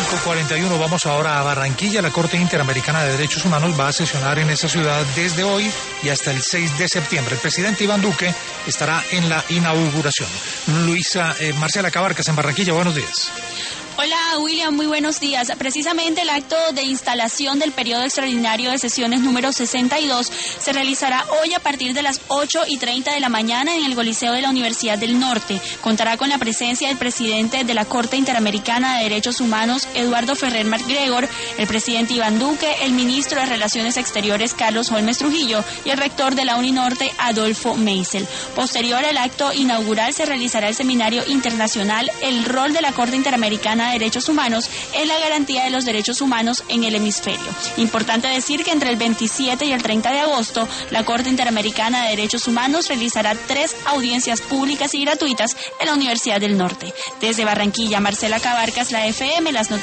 5:41, vamos ahora a Barranquilla. La Corte Interamericana de Derechos Humanos va a sesionar en esa ciudad desde hoy y hasta el 6 de septiembre. El presidente Iván Duque estará en la inauguración. Marcela Cabarcas en Barranquilla, buenos días. Hola William, muy buenos días. Precisamente el acto de instalación del periodo extraordinario de sesiones número 62 se realizará hoy a partir de las 8:30 de la mañana en el Coliseo de la Universidad del Norte. Contará con la presencia del presidente de la Corte Interamericana de Derechos Humanos, Eduardo Ferrer MacGregor, el presidente Iván Duque, el ministro de Relaciones Exteriores, Carlos Holmes Trujillo, y el rector de la UniNorte, Adolfo Meisel. Posterior al acto inaugural se realizará el seminario internacional El rol de la Corte Interamericana de Derechos Humanos en la garantía de los derechos humanos en el hemisferio. Importante decir que entre el 27 y el 30 de agosto, la Corte Interamericana de Derechos Humanos realizará 3 audiencias públicas y gratuitas en la Universidad del Norte. Desde Barranquilla, Marcela Cabarcas, la FM, las noticias.